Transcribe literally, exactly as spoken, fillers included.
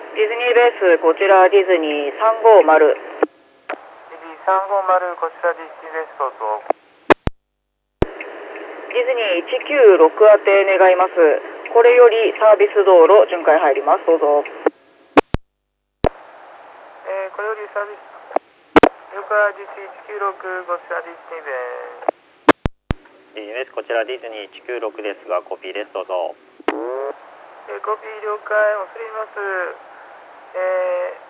ディズニーベース、こちらディズニーさんごーまる。 ディズニーさんごーまる、こちらディズニーベースどうぞ。 ディズニーいちきゅうろく宛て願います。これよりサービス道路巡回入ります。どうぞ。 えー、これよりサービス、了解、ディズニーいちきゅうろく、こちらディズニーベース。 ディズニーベース、こちらディズニーいちきゅうろくですが、コピーです。どうぞ。 えー、コピー了解、恐れ入ります。えー